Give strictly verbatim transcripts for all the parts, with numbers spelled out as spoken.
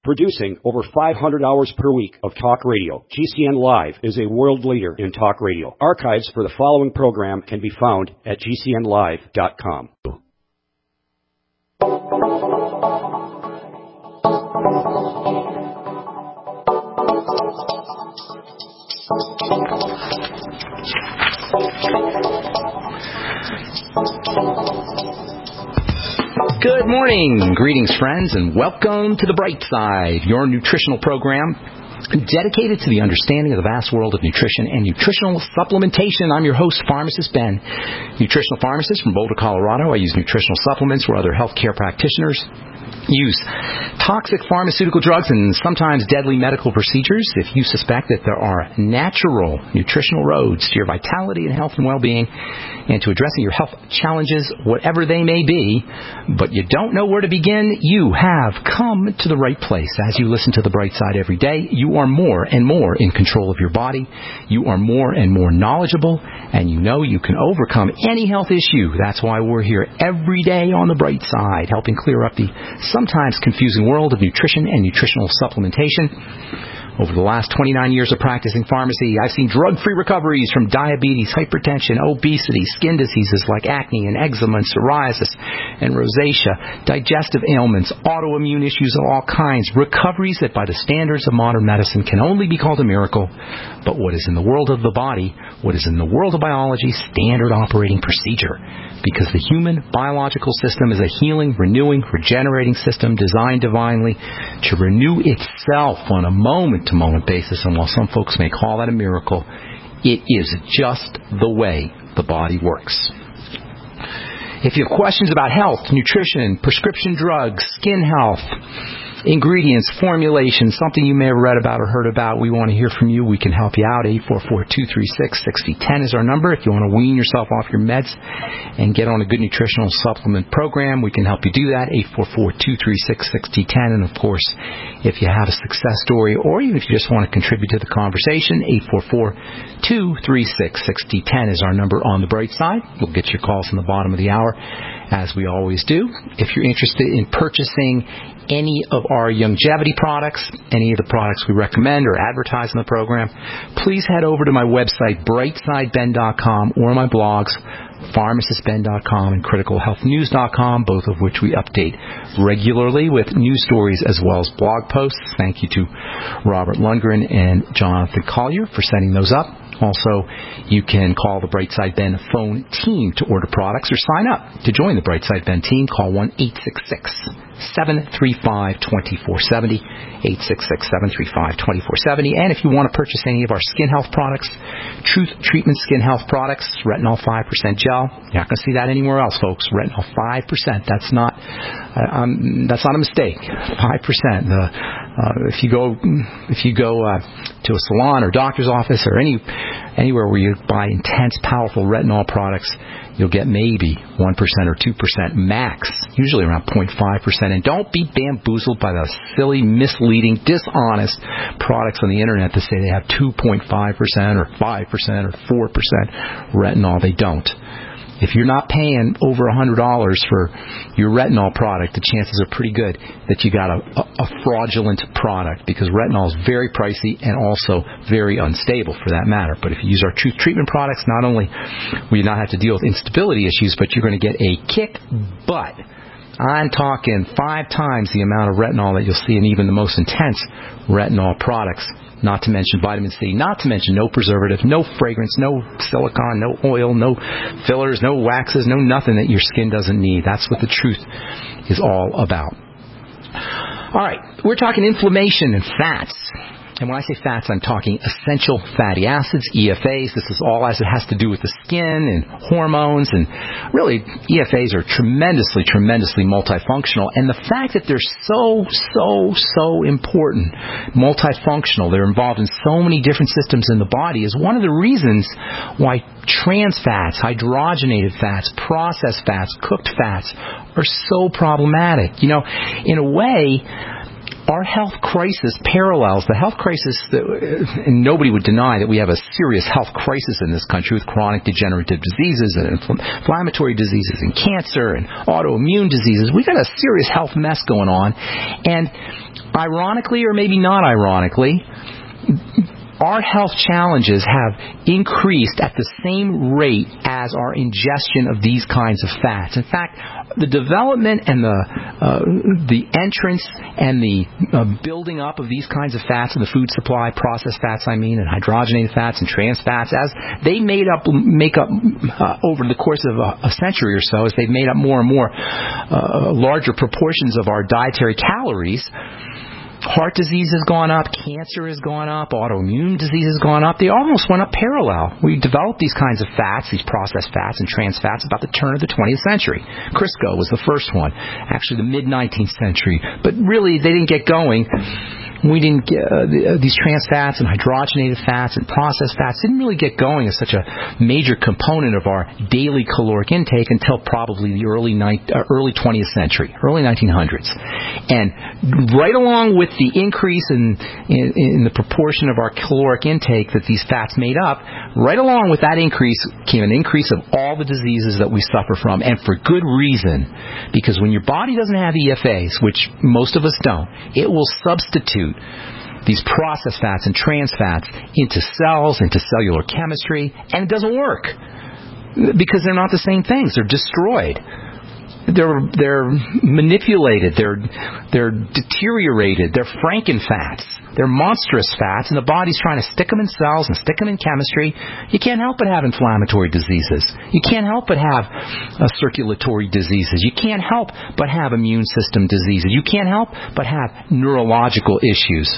Producing over five hundred hours per week of talk radio, G C N Live is a world leader in talk radio. Archives for the following program can be found at G C N live dot com. Good morning, greetings friends, and welcome to The Bright Side, your nutritional program dedicated to the understanding of the vast world of nutrition and nutritional supplementation. I'm your host, Pharmacist Ben, nutritional pharmacist from Boulder, Colorado. I use nutritional supplements where other healthcare practitioners use toxic pharmaceutical drugs and sometimes deadly medical procedures. If you suspect that there are natural nutritional roads to your vitality and health and well-being and to addressing your health challenges, whatever they may be, but you don't know where to begin, you have come to the right place. As you listen to The Bright Side every day, you are more and more in control of your body. You are more and more knowledgeable, and you know you can overcome any health issue. That's why we're here every day on The Bright Side, helping clear up the sometimes confusing world of nutrition and nutritional supplementation. Over the last twenty-nine years of practicing pharmacy, I've seen drug-free recoveries from diabetes, hypertension, obesity, skin diseases like acne and eczema and psoriasis and rosacea, digestive ailments, autoimmune issues of all kinds, recoveries that by the standards of modern medicine can only be called a miracle. But what is in the world of the body, what is in the world of biology, standard operating procedure. Because the human biological system is a healing, renewing, regenerating system designed divinely to renew itself on a moment-to-moment basis. And while some folks may call that a miracle, it is just the way the body works. If you have questions about health, nutrition, prescription drugs, skin health, ingredients, formulation, something you may have read about or heard about, we want to hear from you. We can help you out. eight four four, two three six, six zero one zero is our number. If you want to wean yourself off your meds and get on a good nutritional supplement program, we can help you do that. eight four four, two three six, six zero one zero. And, of course, if you have a success story or even if you just want to contribute to the conversation, eight four four, two three six, six zero one zero is our number on The Bright Side. We'll get your calls in the bottom of the hour, as we always do. If you're interested in purchasing any of our longevity products, any of the products we recommend or advertise in the program, please head over to my website, bright side ben dot com, or my blogs, pharmacist ben dot com and critical health news dot com, both of which we update regularly with news stories as well as blog posts. Thank you to Robert Lundgren and Jonathan Collier for setting those up. Also, you can call the Brightside Ben phone team to order products or sign up to join the Brightside Ben team. Call one eight six six, seven three five, two four seven zero, eight six six, seven three five, two four seven zero. And if you want to purchase any of our skin health products, Truth Treatment Skin Health products, retinol five percent gel, you're not going to see that anywhere else, folks. Retinol five percent. That's not uh, um, that's not a mistake. five percent. The, uh, if you go if you go uh, to a salon or doctor's office or any anywhere where you buy intense, powerful retinol products, you'll get maybe one percent or two percent max, usually around zero point five percent. And don't be bamboozled by the silly, misleading, dishonest products on the internet that say they have two point five percent or five percent or four percent retinol. They don't. If you're not paying over one hundred dollars for your retinol product, the chances are pretty good that you got a, a, a fraudulent product, because retinol is very pricey and also very unstable for that matter. But if you use our Truth Treatment products, not only will you not have to deal with instability issues, but you're going to get a kick butt. I'm talking five times the amount of retinol that you'll see in even the most intense retinol products. Not to mention vitamin C, not to mention no preservative, no fragrance, no silicone, no oil, no fillers, no waxes, no nothing that your skin doesn't need. That's what the Truth is all about. All right, we're talking inflammation and fats. And when I say fats, I'm talking essential fatty acids, E F As. This is all as it has to do with the skin and hormones. And really, E F As are tremendously, tremendously multifunctional. And the fact that they're so, so, so important, multifunctional, they're involved in so many different systems in the body, is one of the reasons why trans fats, hydrogenated fats, processed fats, cooked fats are so problematic. You know, in a way, our health crisis parallels the health crisis that, and nobody would deny that we have a serious health crisis in this country with chronic degenerative diseases and inflammatory diseases and cancer and autoimmune diseases. We've got a serious health mess going on, and ironically or maybe not ironically, our health challenges have increased at the same rate as our ingestion of these kinds of fats. In fact, the development and the uh, the entrance and the uh, building up of these kinds of fats in the food supply, processed fats, I mean, and hydrogenated fats and trans fats, as they made up make up uh, over the course of a, a century or so, as they've made up more and more uh, larger proportions of our dietary calories. Heart disease has gone up, cancer has gone up, autoimmune disease has gone up. They almost went up parallel. We developed these kinds of fats, these processed fats and trans fats, about the turn of the twentieth century. Crisco was the first one, actually the mid-nineteenth century. But really, they didn't get going. We didn't get, uh, the, uh, these trans fats and hydrogenated fats and processed fats didn't really get going as such a major component of our daily caloric intake until probably the early ni- uh, early twentieth century, early nineteen hundreds. And right along with the increase in, in, in the proportion of our caloric intake that these fats made up, right along with that increase came an increase of all the diseases that we suffer from, and for good reason. Because when your body doesn't have E F As, which most of us don't, it will substitute these processed fats and trans fats into cells, into cellular chemistry, and it doesn't work because they're not the same things. They're destroyed. They're they're manipulated. They're they're deteriorated. They're frankenfats. They're monstrous fats, and the body's trying to stick them in cells and stick them in chemistry. You can't help but have inflammatory diseases. You can't help but have uh, circulatory diseases. You can't help but have immune system diseases. You can't help but have neurological issues.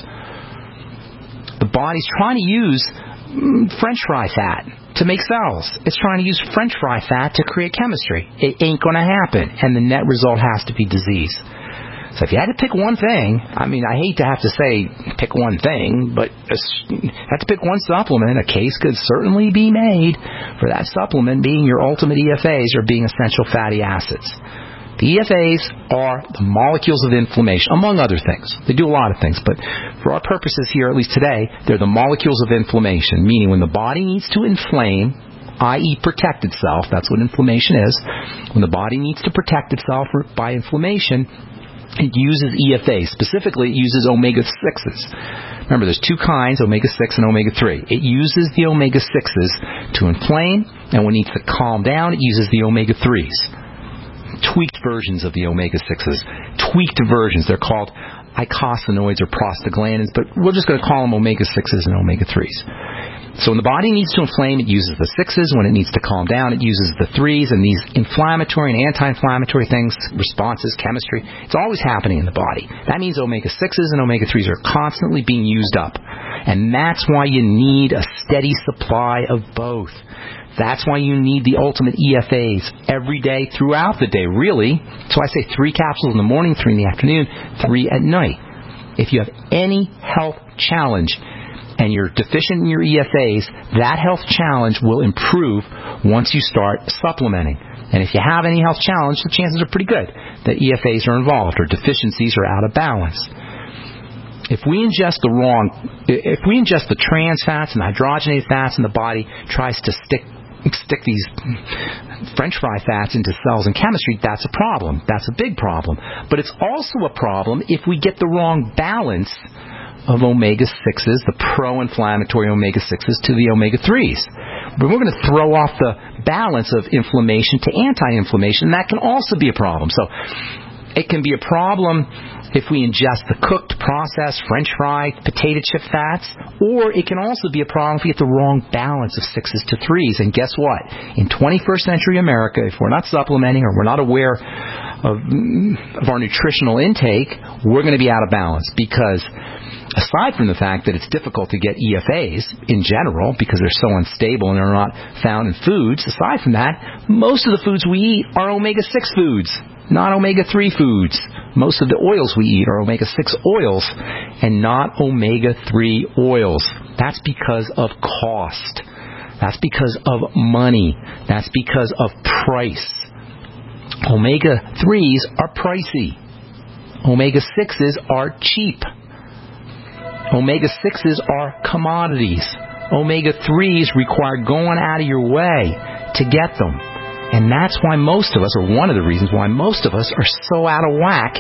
The body's trying to use mm, French fry fat to make cells. It's trying to use French fry fat to create chemistry. It ain't going to happen, and the net result has to be disease. So if you had to pick one thing, I mean, I hate to have to say pick one thing, but you have to pick one supplement, a case could certainly be made for that supplement being your ultimate E F As or being essential fatty acids. The E F As are the molecules of inflammation, among other things. They do a lot of things, but for our purposes here, at least today, they're the molecules of inflammation, meaning when the body needs to inflame, that is protect itself, that's what inflammation is. When the body needs to protect itself by inflammation, it uses E F As. Specifically, it uses omega sixes. Remember, there's two kinds, omega six and omega three. It uses the omega sixes to inflame, and when it needs to calm down, it uses the omega threes. Tweaked versions of the omega sixes. Tweaked versions. They're called eicosanoids or prostaglandins, but we're just going to call them omega sixes and omega threes. So when the body needs to inflame, it uses the sixes. When it needs to calm down, it uses the threes. And these inflammatory and anti-inflammatory things, responses, chemistry, it's always happening in the body. That means omega sixes and omega threes are constantly being used up. And that's why you need a steady supply of both. That's why you need the ultimate E F As every day, throughout the day, really. So I say three capsules in the morning, three in the afternoon, three at night. If you have any health challenge and you're deficient in your E F As, that health challenge will improve once you start supplementing. And if you have any health challenge, the chances are pretty good that E F As are involved or deficiencies are out of balance. If we ingest the wrong, if we ingest the trans fats and the hydrogenated fats and the body tries to stick stick these French fry fats into cells and chemistry, that's a problem. That's a big problem. But it's also a problem if we get the wrong balance of omega sixes, the pro-inflammatory omega sixes, to the omega threes. But we're going to throw off the balance of inflammation to anti-inflammation, and that can also be a problem. So it can be a problem if we ingest the cooked, processed, French fried, potato chip fats, or it can also be a problem if we get the wrong balance of sixes to threes. And guess what? In twenty-first century America, if we're not supplementing or we're not aware of, of our nutritional intake, we're going to be out of balance, because aside from the fact that it's difficult to get E F As in general because they're so unstable and they're not found in foods, aside from that, most of the foods we eat are omega six foods, not omega three foods. Most of the oils we eat are omega six oils and not omega three oils. That's because of cost. That's because of money. That's because of price. omega threes are pricey. omega sixes are cheap. omega sixes are commodities. omega threes require going out of your way to get them. And that's why most of us, or one of the reasons why most of us, are so out of whack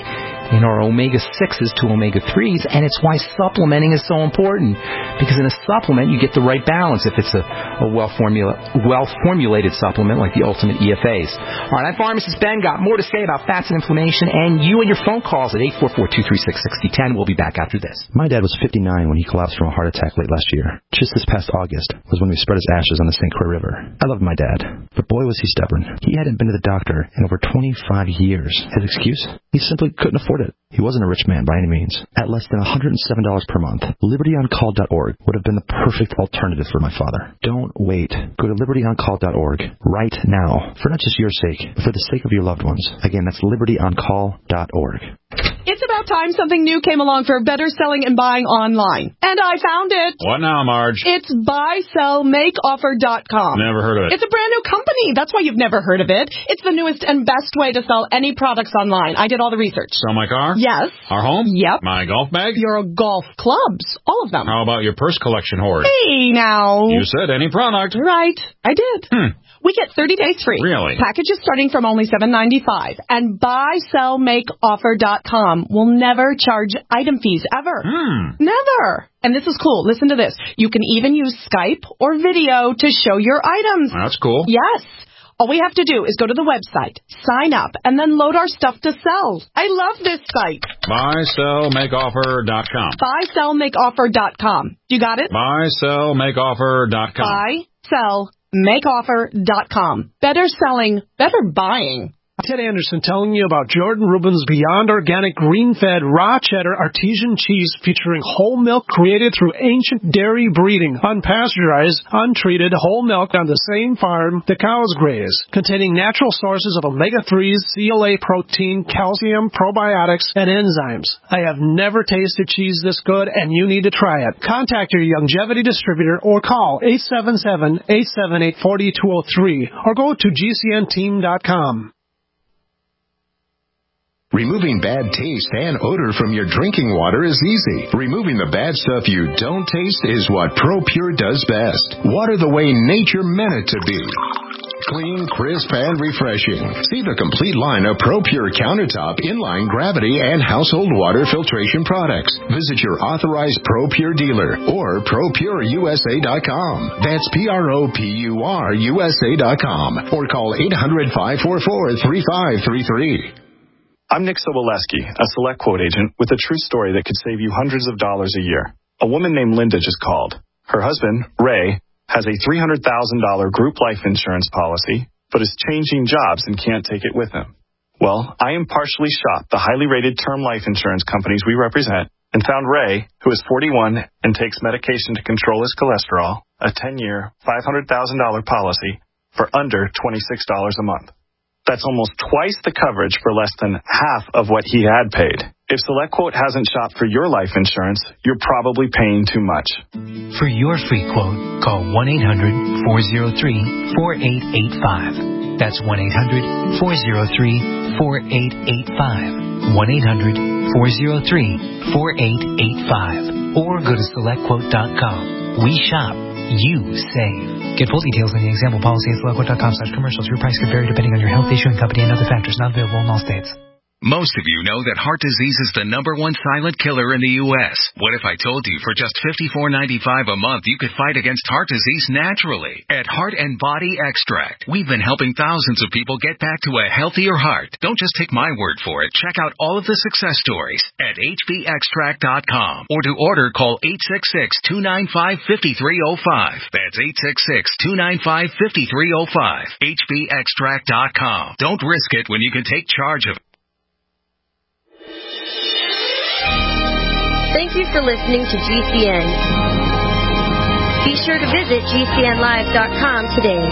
in our omega sixes to omega threes, and it's why supplementing is so important. Because in a supplement, you get the right balance if it's a, a well-formula, well-formulated supplement like the Ultimate E F As. All right, I'm Pharmacist Ben. Got more to say about fats and inflammation, and you and your phone calls at eight four four, two three six, six zero one zero. We'll be back after this. My dad was fifty-nine when he collapsed from a heart attack late last year. Just this past August was when we spread his ashes on the Saint Croix River. I loved my dad, but boy was he stubborn. He hadn't been to the doctor in over twenty-five years. His excuse? He simply couldn't afford it. He wasn't a rich man by any means. At less than one hundred seven dollars per month, liberty on call dot org would have been the perfect alternative for my father. Don't wait. Go to liberty on call dot org right now, for not just your sake, but for the sake of your loved ones. Again, that's liberty on call dot org. It's about time something new came along for better selling and buying online. And I found it. What now, Marge? It's buy sell make offer dot com. Never heard of it. It's a brand new company. That's why you've never heard of it. It's the newest and best way to sell any products online. I did all the research. Sell my car? Yes. Our home? Yep. My golf bag? Your golf clubs. All of them. How about your purse collection hoard? Hey, now. You said any product. Right. I did. Hmm. We get thirty days free. Really? Packages starting from only seven ninety-five. And buy sell make offer dot com will never charge item fees ever. Hmm. Never. And this is cool. Listen to this. You can even use Skype or video to show your items. That's cool. Yes. All we have to do is go to the website, sign up, and then load our stuff to sell. I love this site. buy sell make offer dot com. buy sell make offer dot com. You got it? buy sell make offer dot com. buy sell make offer dot com. Better selling, better buying. Ted Anderson telling you about Jordan Rubin's Beyond Organic Green-Fed Raw Cheddar Artesian Cheese featuring whole milk created through ancient dairy breeding, unpasteurized, untreated whole milk on the same farm the cows graze, containing natural sources of omega threes, C L A protein, calcium, probiotics, and enzymes. I have never tasted cheese this good, and you need to try it. Contact your Longevity distributor or call eight seven seven, eight seven eight, four two zero three or go to G C N team dot com. Removing bad taste and odor from your drinking water is easy. Removing the bad stuff you don't taste is what ProPure does best. Water the way nature meant it to be. Clean, crisp, and refreshing. See the complete line of ProPure countertop, inline gravity, and household water filtration products. Visit your authorized ProPure dealer or pro pure U S A dot com. That's P R O P U R U S A dot com or call eight hundred, five four four, three five three three. I'm Nick Soboleski, a Select Quote agent with a true story that could save you hundreds of dollars a year. A woman named Linda just called. Her husband, Ray, has a three hundred thousand dollars group life insurance policy, but is changing jobs and can't take it with him. Well, I impartially shopped the highly rated term life insurance companies we represent and found Ray, who is forty-one and takes medication to control his cholesterol, a ten-year, five hundred thousand dollars policy for under twenty-six dollars a month. That's almost twice the coverage for less than half of what he had paid. If SelectQuote hasn't shopped for your life insurance, you're probably paying too much. For your free quote, call one eight hundred, four oh three, four eight eight five. That's one eight hundred, four oh three, four eight eight five. one eight hundred, four oh three, four eight eight five. Or go to select quote dot com. We shop. You save. Get full details in the example policy at select quote dot com slash commercials. Your price could vary depending on your health, issuing company, and other factors. Not available in all states. Most of you know that heart disease is the number one silent killer in the U S What if I told you for just fifty-four ninety-five a month you could fight against heart disease naturally? At Heart and Body Extract, we've been helping thousands of people get back to a healthier heart. Don't just take my word for it. Check out all of the success stories at H B extract dot com. Or to order, call eight six six, two nine five, five three zero five. That's eight six six, two nine five, five three zero five. H B extract dot com. Don't risk it when you can take charge of it. Thank you for listening to G C N. Be sure to visit G C N live dot com today.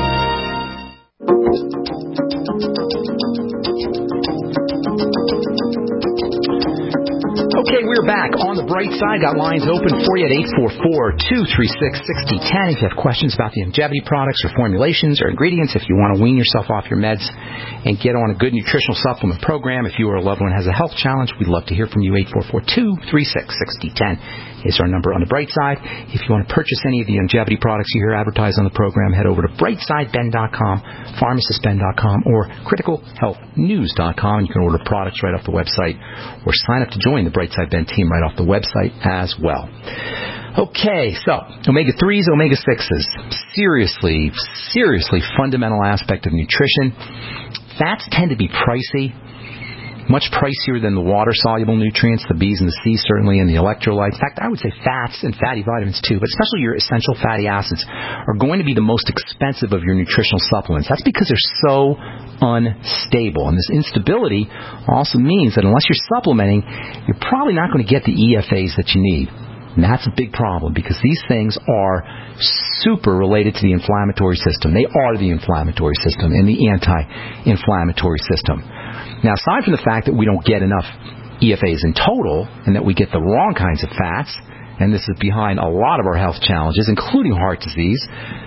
Okay, we're back on the bright side. Got lines open for you at eight four four, two three six, six zero one zero. If you have questions about the longevity products or formulations or ingredients, if you want to wean yourself off your meds and get on a good nutritional supplement program, if you or a loved one has a health challenge, we'd love to hear from you. eight four four, two three six, six zero one zero is our number on the bright side. If you want to purchase any of the longevity products you hear advertised on the program, head over to brightside ben dot com, pharmacist ben dot com, or critical health news dot com. You can order products right off the website or sign up to join the Brightside Ben team right off the website as well. Okay, so omega threes, omega sixes, seriously, seriously fundamental aspect of nutrition. Fats tend to be pricey. Much pricier than the water-soluble nutrients, the B's and the C's certainly, and the electrolytes. In fact, I would say fats and fatty vitamins too, but especially your essential fatty acids are going to be the most expensive of your nutritional supplements. That's because they're so unstable. And this instability also means that unless you're supplementing, you're probably not going to get the E F As that you need. And that's a big problem because these things are super related to the inflammatory system. They are the inflammatory system and the anti-inflammatory system. Now, aside from the fact that we don't get enough E F As in total and that we get the wrong kinds of fats, and this is behind a lot of our health challenges, including heart disease,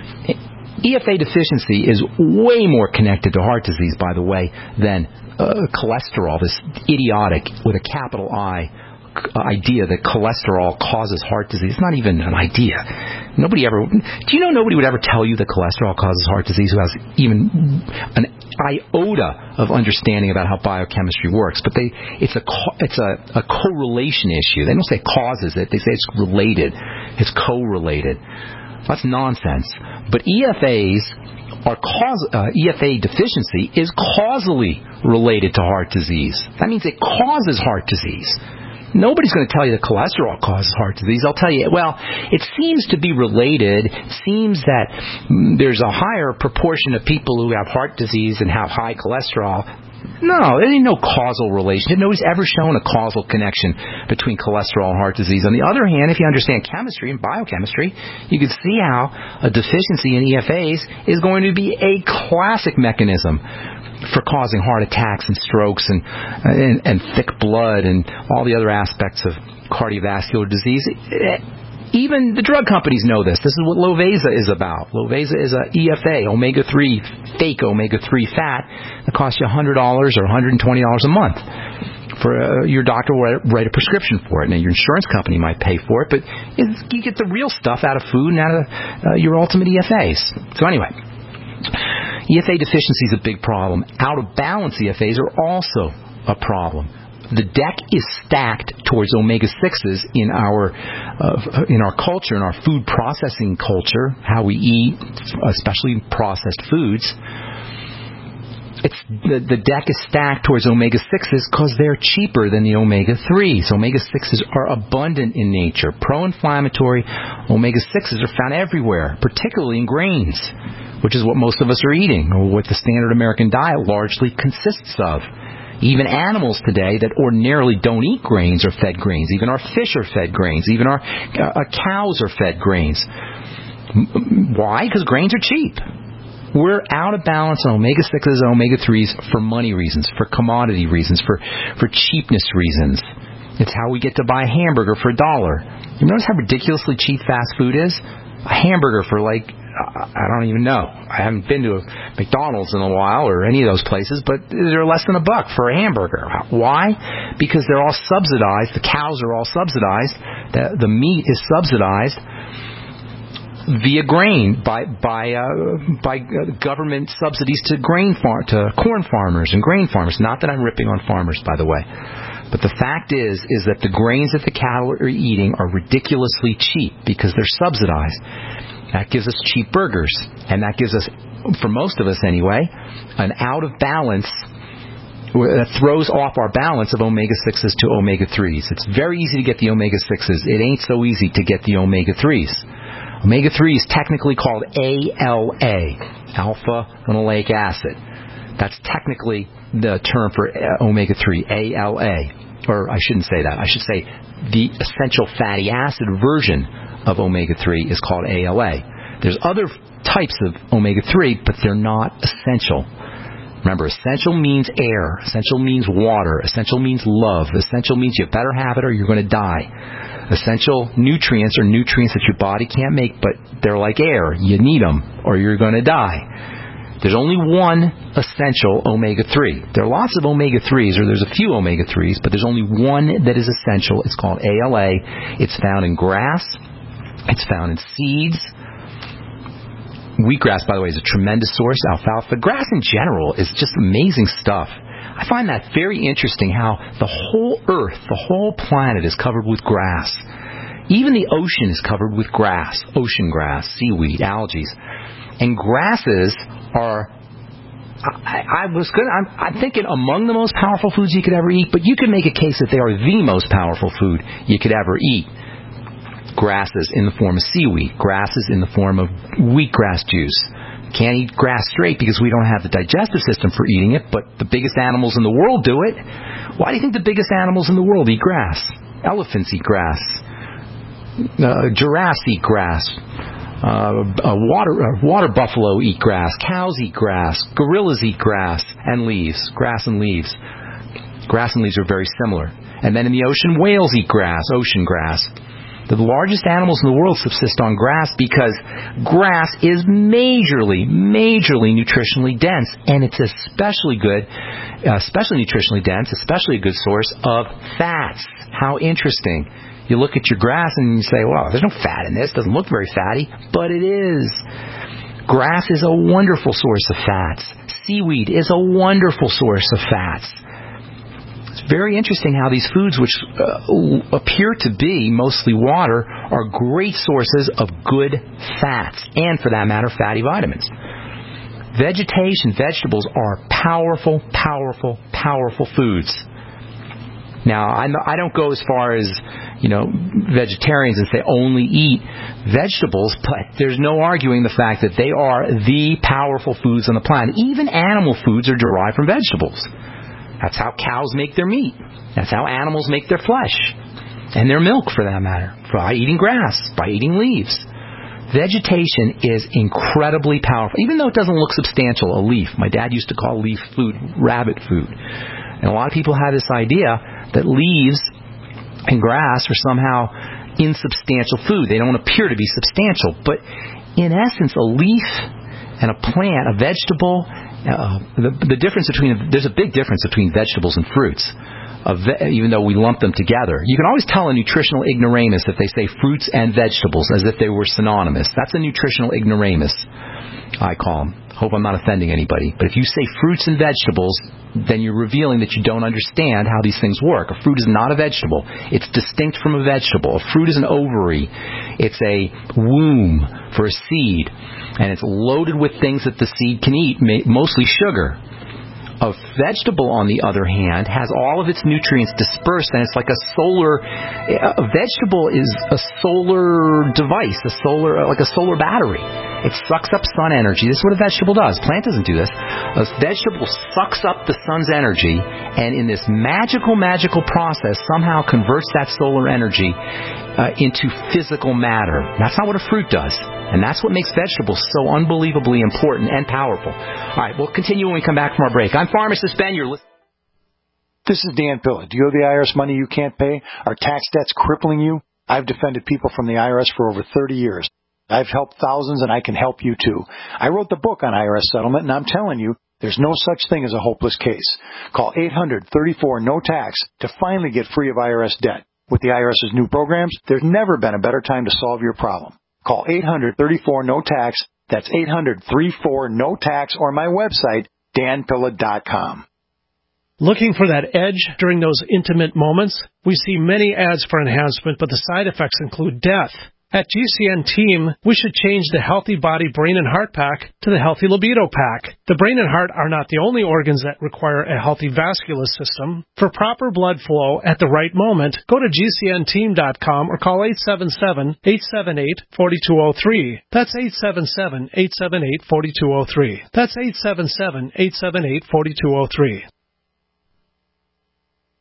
E F A deficiency is way more connected to heart disease, by the way, than uh, cholesterol, this idiotic, with a capital I, idea that cholesterol causes heart disease. It's not even an idea. Nobody ever... Do you know nobody would ever tell you that cholesterol causes heart disease who has even an iota of understanding about how biochemistry works? But they, it's a it's a, a correlation issue. They don't say causes it. They say it's related. It's correlated. That's nonsense. But E F As are cause, uh, E F A deficiency is causally related to heart disease. That means it causes heart disease. Nobody's going to tell you that cholesterol causes heart disease. They'll tell you, well, it seems to be related. It seems that there's a higher proportion of people who have heart disease and have high cholesterol. No, there ain't no causal relationship. Nobody's ever shown a causal connection between cholesterol and heart disease. On the other hand, if you understand chemistry and biochemistry, you can see how a deficiency in E F As is going to be a classic mechanism for causing heart attacks and strokes and, and and thick blood and all the other aspects of cardiovascular disease. Even the drug companies know this. This is what Lovesa is about. Lovesa is a E F A, omega three, fake omega three fat that costs you one hundred dollars or one hundred twenty dollars a month. For uh, your doctor will write a prescription for it. Now, your insurance company might pay for it, but it's, you get the real stuff out of food and out of uh, your ultimate E F As. So anyway, E F A deficiency is a big problem. Out of balance E F As are also a problem. The deck is stacked towards omega sixes in our uh, in our culture, in our food processing culture, how we eat, especially processed foods. It's the, the deck is stacked towards omega sixes because they're cheaper than the omega threes. Omega sixes are abundant in nature. Pro-inflammatory omega sixes are found everywhere, particularly in grains, which is what most of us are eating, or what the standard American diet largely consists of. Even animals today that ordinarily don't eat grains are fed grains. Even our fish are fed grains. Even our uh, cows are fed grains. Why? Because grains are cheap. We're out of balance on omega sixes and omega threes for money reasons, for commodity reasons, for, for cheapness reasons. It's how we get to buy a hamburger for a dollar. You notice how ridiculously cheap fast food is? A hamburger for like, I don't even know. I haven't been to a McDonald's in a while or any of those places, but they're less than a buck for a hamburger. Why? Because they're all subsidized. The cows are all subsidized. The, the meat is subsidized via grain by by uh, by government subsidies to grain far- to corn farmers and grain farmers. Not that I'm ripping on farmers, by the way. But the fact is, is that the grains that the cattle are eating are ridiculously cheap because they're subsidized. That gives us cheap burgers, and that gives us, for most of us anyway, an out of balance that throws off our balance of omega sixes to omega threes. It's very easy to get the omega sixes. It ain't so easy to get the omega threes. Omega three is technically called A L A, alpha-linoleic acid. That's technically the term for omega three, A L A. Or I shouldn't say that. I should say the essential fatty acid version of omega three is called A L A. There's other types of omega three, but they're not essential. Remember, essential means air. Essential means water. Essential means love. Essential means you better have it or you're going to die. Essential nutrients are nutrients that your body can't make, but they're like air. You need them or you're going to die. There's only one essential omega three. There are lots of omega threes, or there's a few omega threes, but there's only one that is essential. It's called A L A. It's found in grass. It's found in seeds. Wheatgrass, by the way, is a tremendous source. Alfalfa. Grass in general is just amazing stuff. I find that very interesting how the whole earth, the whole planet is covered with grass. Even the ocean is covered with grass. Ocean grass, seaweed, algae. And grasses are, I, I was good, I'm, I'm thinking among the most powerful foods you could ever eat, but you could make a case that they are the most powerful food you could ever eat. Grasses in the form of seaweed, grasses in the form of wheatgrass juice. Can't eat grass straight because we don't have the digestive system for eating it, but the biggest animals in the world do it. Why do you think the biggest animals in the world eat grass? Elephants eat grass. Uh, giraffes eat grass. Uh, a water, uh, water buffalo eat grass. Cows eat grass. Gorillas eat grass and leaves. Grass and leaves. Grass and leaves are very similar. And then in the ocean, whales eat grass, ocean grass. The largest animals in the world subsist on grass because grass is majorly, majorly nutritionally dense, and it's especially good, uh, especially nutritionally dense, especially a good source of fats. How interesting. You look at your grass and you say, well, there's no fat in this. It doesn't look very fatty, but it is. Grass is a wonderful source of fats. Seaweed is a wonderful source of fats. It's very interesting how these foods, which uh, appear to be mostly water, are great sources of good fats, and for that matter, fatty vitamins. Vegetation, vegetables are powerful, powerful, powerful foods. Now, I don't go as far as, you know, vegetarians and say only eat vegetables, but there's no arguing the fact that they are the powerful foods on the planet. Even animal foods are derived from vegetables. That's how cows make their meat. That's how animals make their flesh. And their milk, for that matter. By eating grass, by eating leaves. Vegetation is incredibly powerful. Even though it doesn't look substantial, a leaf. My dad used to call leaf food rabbit food. And a lot of people have this idea that leaves and grass are somehow insubstantial food. They don't appear to be substantial. But in essence, a leaf and a plant, a vegetable... Uh, the, the difference between there's a big difference between vegetables and fruits, uh, ve- even though we lump them together. You can always tell a nutritional ignoramus if they say fruits and vegetables as if they were synonymous. That's a nutritional ignoramus, I call them. Hope I'm not offending anybody. But if you say fruits and vegetables, then you're revealing that you don't understand how these things work. A fruit is not a vegetable. It's distinct from a vegetable. A fruit is an ovary. It's a womb for a seed. And it's loaded with things that the seed can eat, mostly sugar. A vegetable, on the other hand, has all of its nutrients dispersed, and it's like a solar... A vegetable is a solar device, a solar, like a solar battery. It sucks up sun energy. This is what a vegetable does. Plant doesn't do this. A vegetable sucks up the sun's energy, and in this magical, magical process, somehow converts that solar energy uh, into physical matter. That's not what a fruit does. And that's what makes vegetables so unbelievably important and powerful. All right, we'll continue when we come back from our break. I'm Pharmacist Ben. You're listening. This is Dan Pilla. Do you owe the I R S money you can't pay? Are tax debts crippling you? I've defended people from the I R S for over thirty years. I've helped thousands, and I can help you, too. I wrote the book on I R S settlement, and I'm telling you, there's no such thing as a hopeless case. Call eight hundred, thirty-four, no tax to finally get free of I R S debt. With the IRS's new programs, there's never been a better time to solve your problem. Call eight hundred, thirty-four, no tax. That's eight hundred, thirty-four, no tax, or my website, dan pilla dot com. Looking for that edge during those intimate moments? We see many ads for enhancement, but the side effects include death. At G C N Team, we should change the Healthy Body, Brain, and Heart Pack to the Healthy Libido Pack. The brain and heart are not the only organs that require a healthy vascular system. For proper blood flow at the right moment, go to G C N team dot com or call eight seven seven, eight seven eight, four two zero three. That's eight seven seven, eight seven eight, four two zero three. That's eight seven seven, eight seven eight, four two zero three.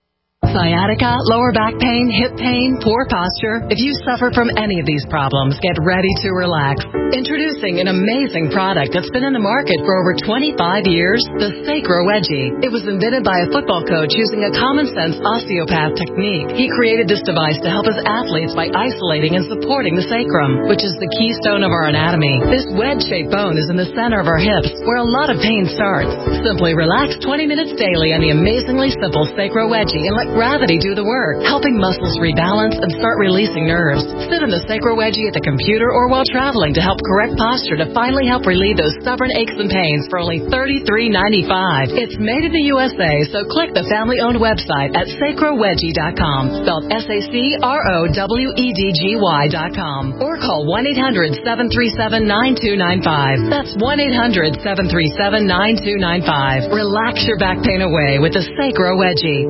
Sciatica, lower back pain, hip pain, poor posture. If you suffer from any of these problems, get ready to relax. Introducing an amazing product that's been in the market for over twenty-five years, the Sacro Wedgie. It was invented by a football coach using a common-sense osteopath technique. He created this device to help his athletes by isolating and supporting the sacrum, which is the keystone of our anatomy. This wedge-shaped bone is in the center of our hips, where a lot of pain starts. Simply relax twenty minutes daily on the amazingly simple Sacro Wedgie and let gravity do the work, helping muscles rebalance and start releasing nerves. Sit in the Sacro Wedgie at the computer or while traveling to help correct posture to finally help relieve those stubborn aches and pains for only thirty-three ninety-five. It's made in the U S A, so click the family-owned website at sacro wedgie dot com, spelled S A C R O W E D G Y dot com, or call one eight hundred seven three seven nine two nine five. That's one eight hundred seven three seven nine two nine five. Relax your back pain away with the Sacro Wedgie.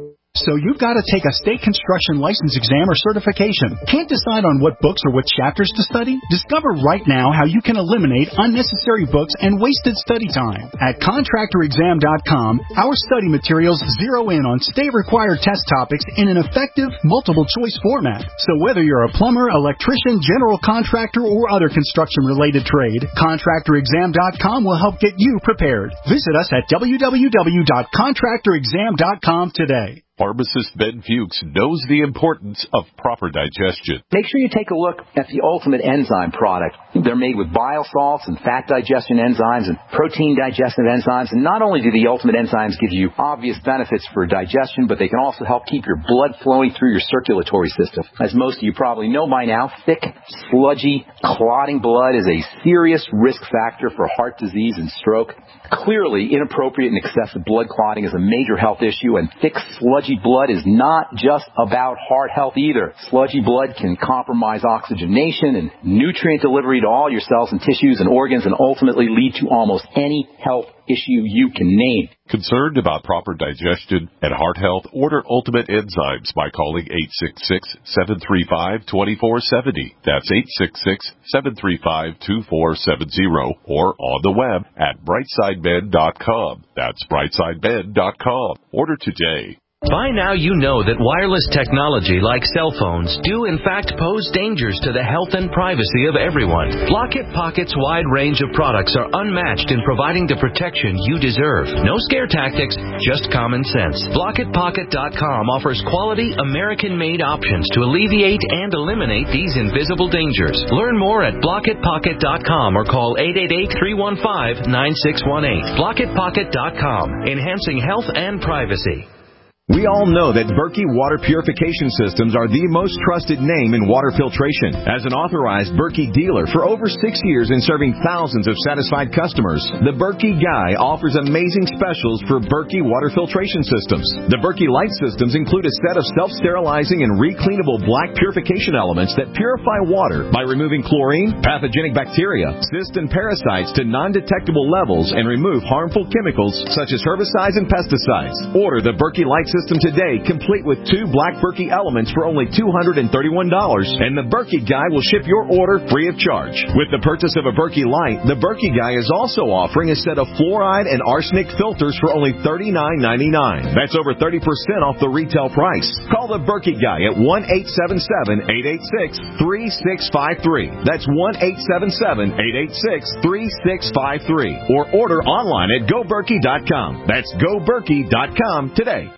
So you've got to take a state construction license exam or certification. Can't decide on what books or what chapters to study? Discover right now how you can eliminate unnecessary books and wasted study time. At contractor exam dot com, our study materials zero in on state-required test topics in an effective, multiple-choice format. So whether you're a plumber, electrician, general contractor, or other construction-related trade, contractor exam dot com will help get you prepared. Visit us at w w w dot contractor exam dot com today. Pharmacist Ben Fuchs knows the importance of proper digestion. Make sure you take a look at the Ultimate Enzyme product. They're made with bile salts and fat digestion enzymes and protein digestive enzymes. And not only do the Ultimate Enzymes give you obvious benefits for digestion, but they can also help keep your blood flowing through your circulatory system. As most of you probably know by now, thick, sludgy, clotting blood is a serious risk factor for heart disease and stroke. Clearly, inappropriate and excessive blood clotting is a major health issue, and thick, sludgy blood is not just about heart health either. Sludgy blood can compromise oxygenation and nutrient delivery to all your cells and tissues and organs, and ultimately lead to almost any health issue you can name. Concerned about proper digestion and heart health? Order Ultimate Enzymes by calling eight six six, seven three five, two four seven zero. That's eight six six, seven three five, two four seven zero, or on the web at brightside med dot com. That's brightside med dot com. Order today. By now you know that wireless technology like cell phones do in fact pose dangers to the health and privacy of everyone. Blockit Pocket's wide range of products are unmatched in providing the protection you deserve. No scare tactics, just common sense. Blockit Pocket dot com offers quality American-made options to alleviate and eliminate these invisible dangers. Learn more at Blockit Pocket dot com or call eight eight eight, three one five, nine six one eight. Blockit Pocket dot com, enhancing health and privacy. We all know that Berkey Water Purification Systems are the most trusted name in water filtration. As an authorized Berkey dealer for over six years and serving thousands of satisfied customers, the Berkey Guy offers amazing specials for Berkey Water Filtration Systems. The Berkey Light Systems include a set of self-sterilizing and recleanable black purification elements that purify water by removing chlorine, pathogenic bacteria, cysts, and parasites to non-detectable levels and remove harmful chemicals such as herbicides and pesticides. Order the Berkey Light System today, complete with two black Berkey elements for only two hundred thirty-one dollars, and the Berkey Guy will ship your order free of charge. With the purchase of a Berkey Light, the Berkey Guy is also offering a set of fluoride and arsenic filters for only thirty-nine ninety-nine. That's over thirty percent off the retail price. Call the Berkey Guy at one eight seven seven, eight eight six, three six five three. That's one eight seven seven, eight eight six, three six five three. Or order online at go berkey dot com. That's go berkey dot com today.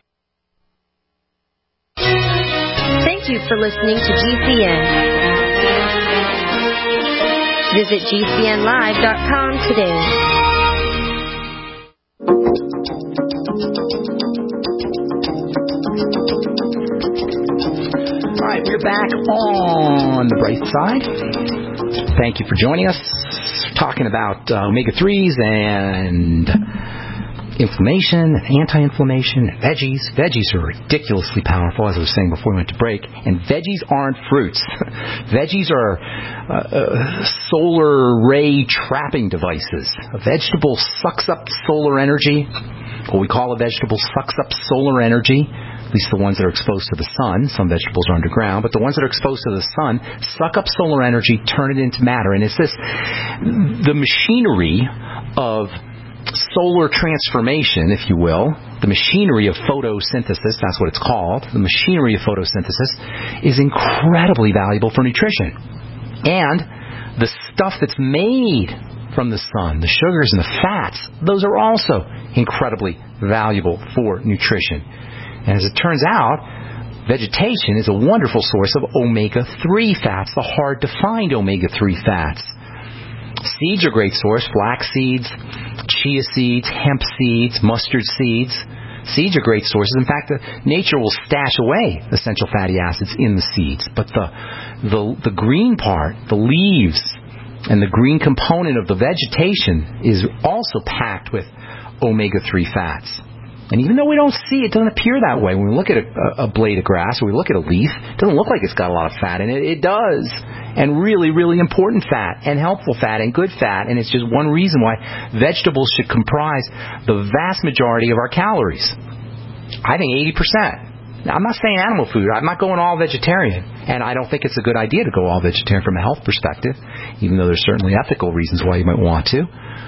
Thank you for listening to G C N. Visit G C N live dot com today. All right, we're back on the bright side. Thank you for joining us. Talking about uh, omega threes and inflammation, anti-inflammation, veggies. Veggies are ridiculously powerful, as I was saying before we went to break. And veggies aren't fruits. Veggies are uh, uh, solar ray trapping devices. A vegetable sucks up solar energy. What we call a vegetable sucks up solar energy. At least the ones that are exposed to the sun. Some vegetables are underground, but the ones that are exposed to the sun suck up solar energy, turn it into matter. And it's this, the machinery of solar transformation, if you will, the machinery of photosynthesis, that's what it's called, the machinery of photosynthesis, is incredibly valuable for nutrition. And the stuff that's made from the sun, the sugars and the fats, those are also incredibly valuable for nutrition. And as it turns out, vegetation is a wonderful source of omega three fats, the hard-to-find omega three fats. Seeds are a great source, flax seeds, chia seeds, hemp seeds, mustard seeds. Seeds are great sources. In fact, the, nature will stash away essential fatty acids in the seeds. But the, the, the green part, the leaves, and the green component of the vegetation is also packed with omega three fats. And even though we don't see it, it doesn't appear that way. When we look at a, a blade of grass or we look at a leaf, it doesn't look like it's got a lot of fat in it. It does. And really, really important fat and helpful fat and good fat. And it's just one reason why vegetables should comprise the vast majority of our calories. I think eighty percent. Now, I'm not saying animal food. I'm not going all vegetarian. And I don't think it's a good idea to go all vegetarian from a health perspective, even though there's certainly ethical reasons why you might want to.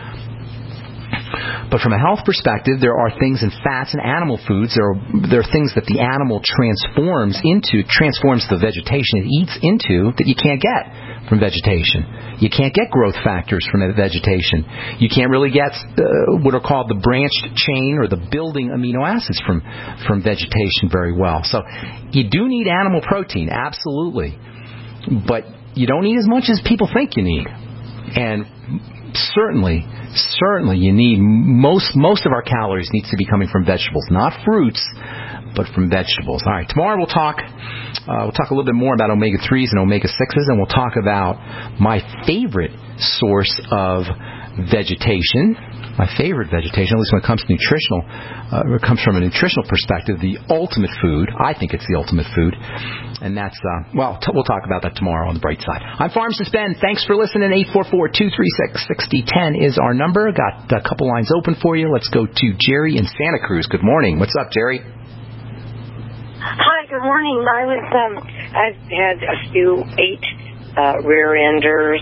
But from a health perspective, there are things in fats and animal foods. There are, there are things that the animal transforms into, transforms the vegetation it eats into that you can't get from vegetation. You can't get growth factors from vegetation. You can't really get uh, what are called the branched chain or the building amino acids from, from vegetation very well. So you do need animal protein, absolutely. But you don't need as much as people think you need. And certainly, certainly you need most most of our calories needs to be coming from vegetables, not fruits, but from vegetables. All right, tomorrow we'll talk uh, we'll talk a little bit more about omega threes and omega sixes, and we'll talk about my favorite source of vegetation. My favorite vegetation, at least when it comes to nutritional, uh, it comes from a nutritional perspective, the ultimate food. I think it's the ultimate food. And that's, uh, well, t- we'll talk about that tomorrow on the bright side. I'm Pharmacist Ben. Thanks for listening. eight four four, two three six, six zero one zero is our number. Got a couple lines open for you. Let's go to Jerry in Santa Cruz. Good morning. What's up, Jerry? Hi, good morning. I was, um, I've had a few eight uh, rear enders.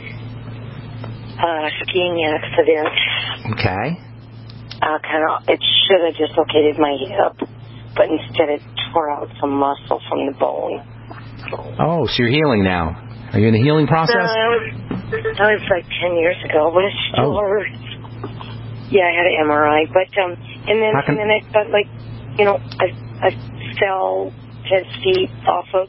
Uh, skiing accident. Okay. Uh, kind of, it should have dislocated my hip, but instead it tore out some muscle from the bone. Oh, so you're healing now. Are you in the healing process? No, that was, that was like ten years ago, but it still oh. hurts. Yeah, I had an M R I, but, um, and then, can... and then I felt like, you know, I, I fell ten feet off of.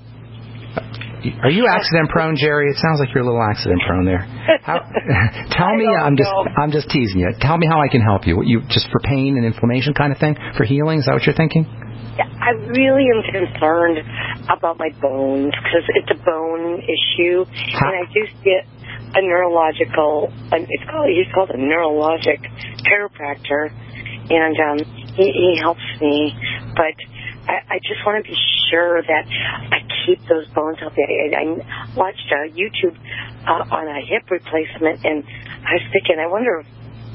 Are you accident prone, Jerry? It sounds like you're a little accident prone there. How, tell me, I'm just, know. I'm just teasing you. Tell me how I can help you. You just for pain and inflammation kind of thing, for healing. Is that what you're thinking? Yeah, I really am concerned about my bones because it's a bone issue, how? And I do get a neurological. It's called. He's called a neurologic chiropractor, and um, he, he helps me, but. I, I just want to be sure that I keep those bones healthy. I, I watched a YouTube uh, on a hip replacement, and I was thinking, I wonder,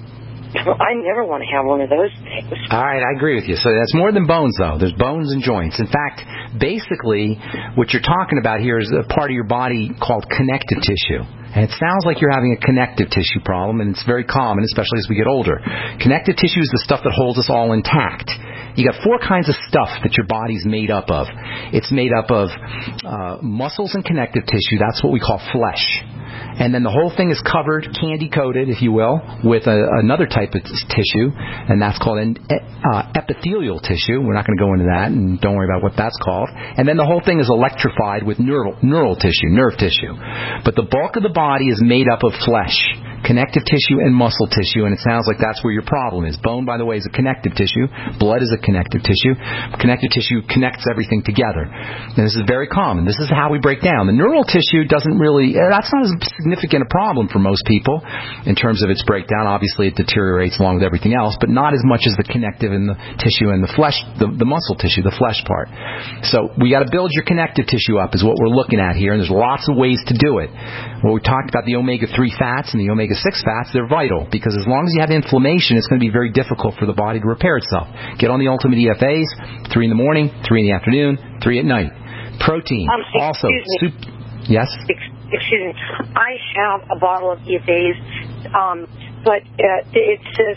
well, I never want to have one of those things. All right, I agree with you. So that's more than bones, though. There's bones and joints. In fact, basically, what you're talking about here is a part of your body called connective tissue. And it sounds like you're having a connective tissue problem, and it's very common, especially as we get older. Connective tissue is the stuff that holds us all intact. You got four kinds of stuff that your body's made up of. It's made up of uh, muscles and connective tissue. That's what we call flesh. And then the whole thing is covered, candy-coated, if you will, with a, another type of tissue, and that's called an uh, epithelial tissue. We're not going to go into that, and don't worry about what that's called. And then the whole thing is electrified with neural, neural tissue, nerve tissue. But the bulk of the body is made up of flesh, connective tissue and muscle tissue, and it sounds like that's where your problem is. Bone, by the way, is a connective tissue. Blood is a connective tissue. Connective tissue connects everything together. And this is very common. This is how we break down. The neural tissue doesn't really, that's not as significant a problem for most people in terms of its breakdown. Obviously, it deteriorates along with everything else, but not as much as the connective and the tissue and the flesh, the, the muscle tissue, the flesh part. So we got to build your connective tissue up is what we're looking at here, and there's lots of ways to do it. Well, we talked about the omega three fats and the omega six fats. They're vital because as long as you have inflammation, it's going to be very difficult for the body to repair itself. Get on the Ultimate E F As, three in the morning, three in the afternoon, three at night. Protein, um, also. Me. Soup. Yes? Excuse me. I have a bottle of E F As. Um, but uh, it says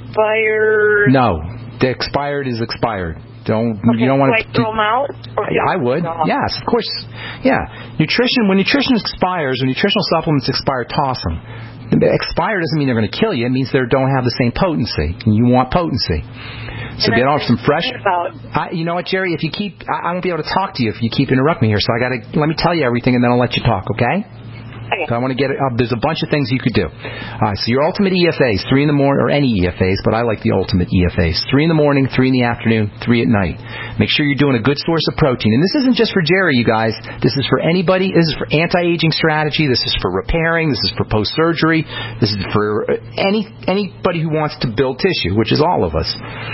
expired. No, the expired is expired. Don't Okay, you don't want do to I throw them out? Or I, I would. Yes, of course. Yeah. Nutrition, when nutrition expires, when nutritional supplements expire, toss them. Expire doesn't mean they're going to kill you. It means they don't have the same potency. And you want potency. So get off some fresh. I, you know what, Jerry? If you keep, I, I won't be able to talk to you if you keep interrupting me here. So I got to let me tell you everything, and then I'll let you talk. Okay? Okay. So I want to get it up. There's a bunch of things you could do. All right, so your ultimate E F As, three in the morning, or any E F As, but I like the ultimate E F As. Three in the morning, three in the afternoon, three at night. Make sure you're doing a good source of protein. And this isn't just for Jerry, you guys. This is for anybody. This is for anti-aging strategy. This is for repairing. This is for post-surgery. This is for any anybody who wants to build tissue, which is all of us.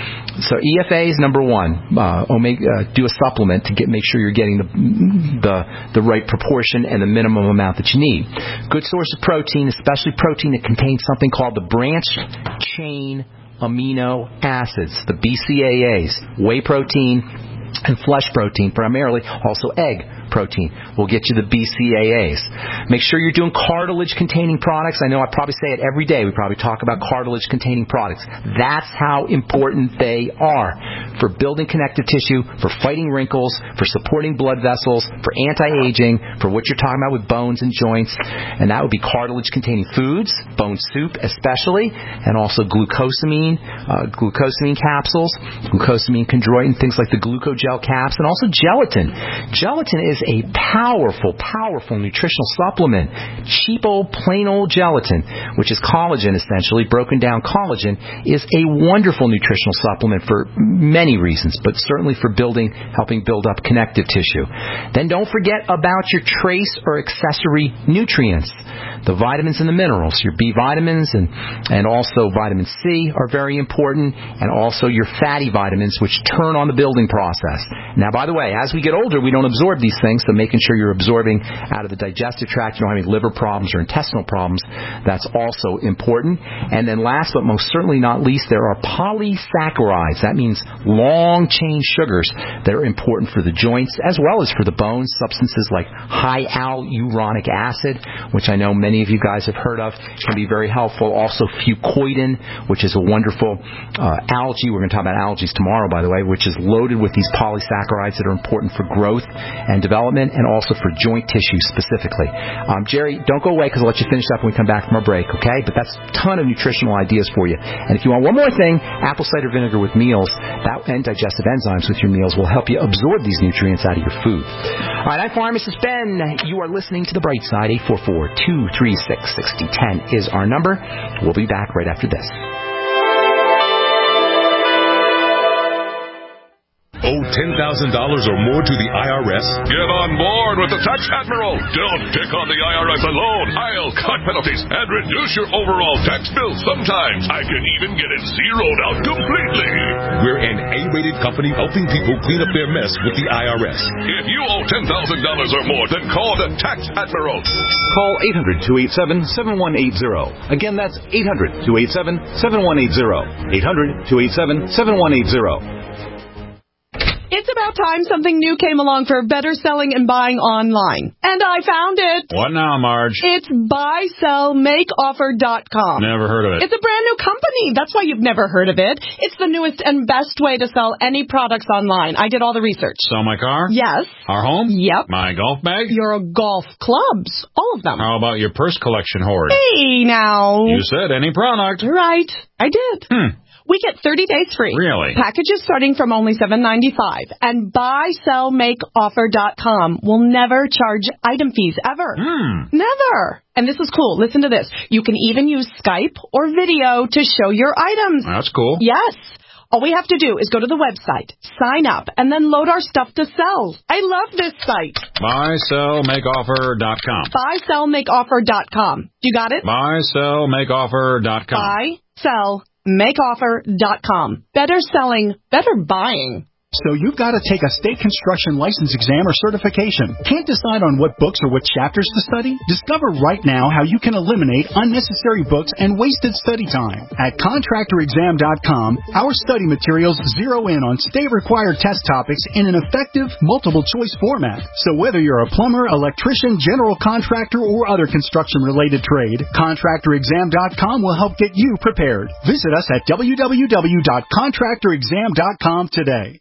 So E F A is number one. Uh, omega, uh, do a supplement to get make sure you're getting the the the right proportion and the minimum amount that you need. Good source of protein, especially protein that contains something called the branched chain amino acids, the B C A As, whey protein and flesh protein, primarily, also egg protein will get you the B C A As. Make sure you're doing cartilage-containing products. I know I probably say it every day. We probably talk about cartilage-containing products. That's how important they are for building connective tissue, for fighting wrinkles, for supporting blood vessels, for anti-aging, for what you're talking about with bones and joints. And that would be cartilage-containing foods, bone soup especially, and also glucosamine, uh, glucosamine capsules, glucosamine chondroitin, things like the glucogel caps, and also gelatin. Gelatin is a powerful, powerful nutritional supplement. Cheap old, plain old gelatin, which is collagen essentially, broken down collagen, is a wonderful nutritional supplement for many reasons, but certainly for building, helping build up connective tissue. Then don't forget about your trace or accessory nutrients. The vitamins and the minerals, your B vitamins and, and also vitamin C are very important, and also your fatty vitamins, which turn on the building process. Now, by the way, as we get older, we don't absorb these things, so making sure you're absorbing out of the digestive tract, you don't have any liver problems or intestinal problems, that's also important. And then last but most certainly not least, there are polysaccharides. That means long-chain sugars that are important for the joints as well as for the bones. Substances like high hyaluronic acid, which I know many of you guys have heard of, can be very helpful. Also fucoidan, which is a wonderful uh, algae. We're going to talk about algae tomorrow, by the way, which is loaded with these polysaccharides that are important for growth and development, and also for joint tissue specifically. Um, Jerry, don't go away because I'll let you finish up when we come back from our break, okay? But that's a ton of nutritional ideas for you. And if you want one more thing, apple cider vinegar with meals that, and digestive enzymes with your meals will help you absorb these nutrients out of your food. All right, I'm Pharmacist Ben. You are listening to The Bright Side. eight four four, two three six, six zero one zero is our number. We'll be back right after this. Owe ten thousand dollars or more to the I R S? Get on board with the Tax Admiral. Don't pick on the I R S alone. I'll cut penalties and reduce your overall tax bill. Sometimes I can even get it zeroed out completely. We're an A-rated company helping people clean up their mess with the I R S. If you owe ten thousand dollars or more, then call the Tax Admiral. Call eight hundred, two eight seven, seven one eight zero. Again, that's eight hundred, two eight seven, seven one eight zero. eight hundred, two eight seven, seven one eight zero. It's about time something new came along for better selling and buying online. And I found it. What now, Marge? It's buy sell make offer dot com. Never heard of it. It's a brand new company. That's why you've never heard of it. It's the newest and best way to sell any products online. I did all the research. Sell my car? Yes. Our home? Yep. My golf bag? Your golf clubs. All of them. How about your purse collection hoard? Hey, now. You said any product. Right. I did. Hmm. We get thirty days free. Really? Packages starting from only seven ninety-five. And buy sell make offer dot com will never charge item fees ever. Hmm. Never. And this is cool. Listen to this. You can even use Skype or video to show your items. That's cool. Yes. All we have to do is go to the website, sign up, and then load our stuff to sell. I love this site. buy sell make offer dot com. buy sell make offer dot com. You got it? buy sell make offer dot com. buy sell make offer dot com. Better selling, better buying. So you've got to take a state construction license exam or certification. Can't decide on what books or what chapters to study? Discover right now how you can eliminate unnecessary books and wasted study time. At contractor exam dot com, our study materials zero in on state-required test topics in an effective, multiple-choice format. So whether you're a plumber, electrician, general contractor, or other construction-related trade, contractor exam dot com will help get you prepared. Visit us at w w w dot contractor exam dot com today.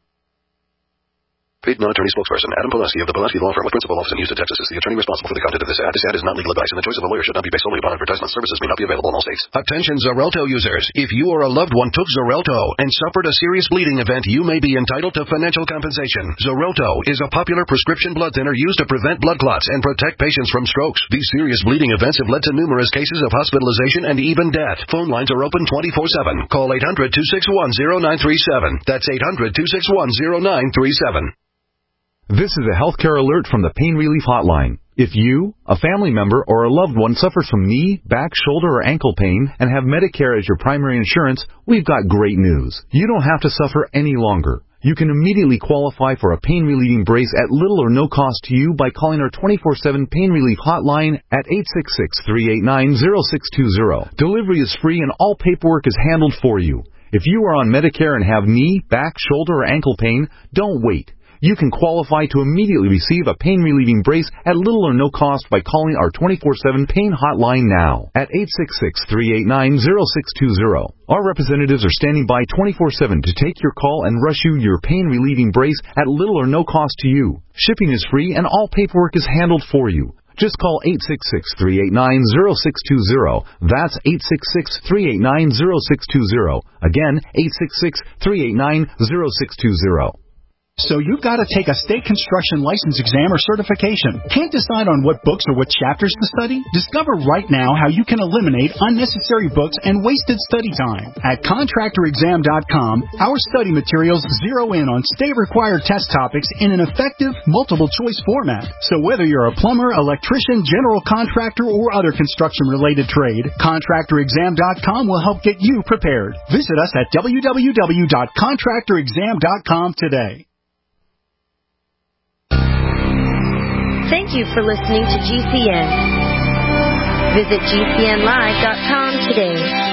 Paid non-attorney spokesperson Adam Pulaski of the Pulaski Law Firm with principal office in Houston, Texas, is the attorney responsible for the content of this ad. This ad is not legal advice, and the choice of a lawyer should not be based solely upon advertisement. Services may not be available in all states. Attention Xarelto users. If you or a loved one took Xarelto and suffered a serious bleeding event, you may be entitled to financial compensation. Xarelto is a popular prescription blood thinner used to prevent blood clots and protect patients from strokes. These serious bleeding events have led to numerous cases of hospitalization and even death. Phone lines are open twenty-four seven. Call eight hundred, two six one, zero nine three seven. That's eight hundred, two six one, zero nine three seven. This is a healthcare alert from the Pain Relief Hotline. If you, a family member, or a loved one suffers from knee, back, shoulder, or ankle pain and have Medicare as your primary insurance, we've got great news. You don't have to suffer any longer. You can immediately qualify for a pain-relieving brace at little or no cost to you by calling our twenty-four seven Pain Relief Hotline at eight six six, three eight nine, zero six two zero. Delivery is free and all paperwork is handled for you. If you are on Medicare and have knee, back, shoulder, or ankle pain, don't wait. You can qualify to immediately receive a pain-relieving brace at little or no cost by calling our twenty-four seven Pain Hotline now at eight six six, three eight nine, zero six two zero. Our representatives are standing by twenty-four seven to take your call and rush you your pain-relieving brace at little or no cost to you. Shipping is free and all paperwork is handled for you. Just call eight six six, three eight nine, zero six two zero. That's eight six six, three eight nine, zero six two zero. Again, eight six six, three eight nine, zero six two zero. So you've got to take a state construction license exam or certification. Can't decide on what books or what chapters to study? Discover right now how you can eliminate unnecessary books and wasted study time. At contractor exam dot com, our study materials zero in on state-required test topics in an effective, multiple-choice format. So whether you're a plumber, electrician, general contractor, or other construction-related trade, contractor exam dot com will help get you prepared. Visit us at w w w dot contractor exam dot com today. Thank you for listening to G C N. Visit G C N live dot com today.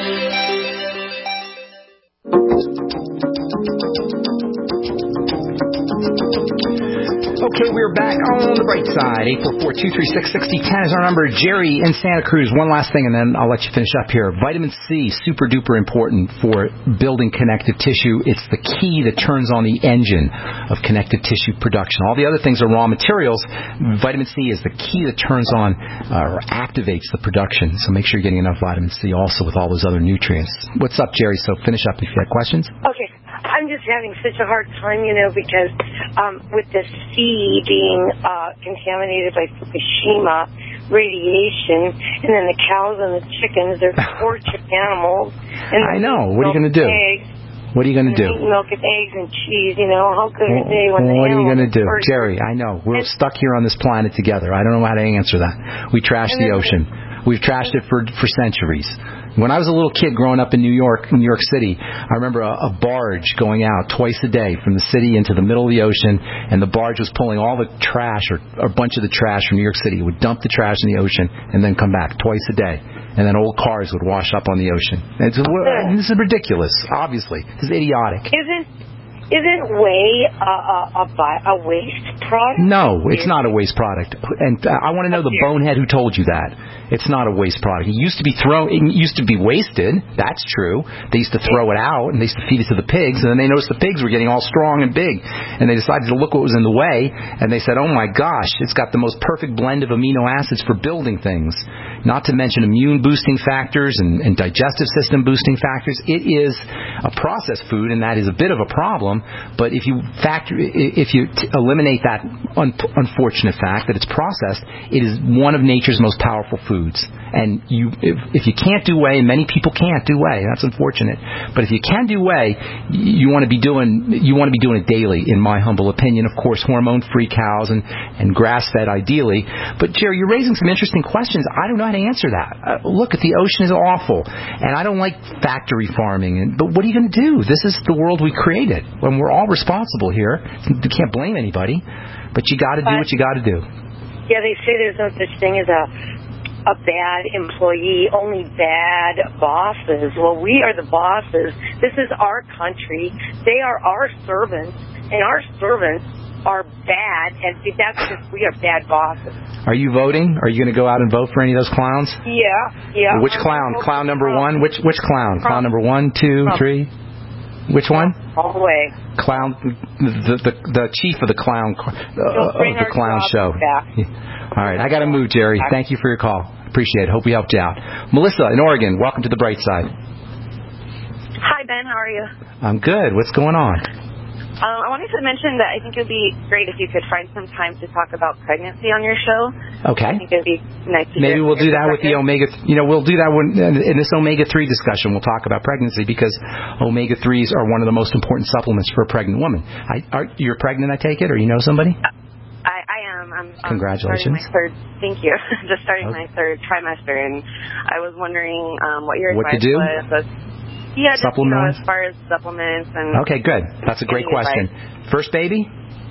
Okay, we're back on the bright side. eight four four, two three six, six zero one zero is our number. Jerry in Santa Cruz, one last thing, and then I'll let you finish up here. Vitamin C, super duper important for building connective tissue. It's the key that turns on the engine of connective tissue production. All the other things are raw materials. Vitamin C is the key that turns on uh, or activates the production. So make sure you're getting enough vitamin C also with all those other nutrients. What's up, Jerry? So finish up if you have questions. Okay. I'm just having such a hard time, you know, because um, with the sea being uh, contaminated by Fukushima radiation, and then the cows and the chickens, they're tortured animals. And I know. What are you going to do? Eggs, what are you going to do? Milk and eggs and cheese, you know. How good well, are they when well, the what are you going to do? tortured? Jerry, I know. We're and, stuck here on this planet together. I don't know how to answer that. We trash the ocean. We've trashed it for for centuries. When I was a little kid growing up in New York, New York City, I remember a, a barge going out twice a day from the city into the middle of the ocean, and the barge was pulling all the trash or, or a bunch of the trash from New York City. It would dump the trash in the ocean and then come back twice a day. And then old cars would wash up on the ocean. And it's, this is ridiculous, obviously. This is idiotic. Isn't Isn't whey a, a, a, a waste product? No, it's not a waste product. And uh, I want to know the bonehead who told you that. It's not a waste product. It used to be thrown. It used to be wasted. That's true. They used to throw it out, and they used to feed it to the pigs, and then they noticed the pigs were getting all strong and big, and they decided to look what was in the way, and they said, oh my gosh, it's got the most perfect blend of amino acids for building things, not to mention immune-boosting factors and, and digestive system-boosting factors. It is a processed food, and that is a bit of a problem. But if you factor, if you t- eliminate that un- unfortunate fact that it's processed, it is one of nature's most powerful foods. And you, if, if you can't do whey, and many people can't do whey, that's unfortunate. But if you can do whey, you want to be doing, you want to be doing it daily, in my humble opinion. Of course, hormone-free cows and, and grass-fed ideally. But, Jerry, you're raising some interesting questions. I don't know how to answer that. Uh, look, the ocean is awful, and I don't like factory farming. And, but what are you going to do? This is the world we created, and we're all responsible here. You can't blame anybody, but you got to do what you got to do. Yeah, they say there's no such thing as a a bad employee, only bad bosses. Well, we are the bosses. This is our country. They are our servants, and our servants are bad, and that's just, we are bad bosses. Are you voting? Are you going to go out and vote for any of those clowns? Yeah, yeah. Which clown? Clown number one? Which which clown? Clown number one, two, three? Which one? All the way. Clown, the the, the chief of the clown uh, of the clown show. All right, I got to move, Jerry. Thank you for your call. Appreciate it. Hope we helped you out. Melissa in Oregon, welcome to the bright side. Hi, Ben. How are you? I'm good. What's going on? Um, I wanted to mention that I think it would be great if you could find some time to talk about pregnancy on your show. Okay. I think it would be nice to Maybe hear we'll do that with the omega. You know, we'll do that when in this omega three discussion. We'll talk about pregnancy because omega threes are one of the most important supplements for a pregnant woman. I, are, you're pregnant, I take it, or you know somebody? I, I am. I'm, I'm Congratulations. starting my third. Thank you. Just starting okay. my third trimester, and I was wondering um, what your what advice to do? was. Yeah, just, you know, as far as supplements and... Okay, good. That's a great question. Advice. First baby?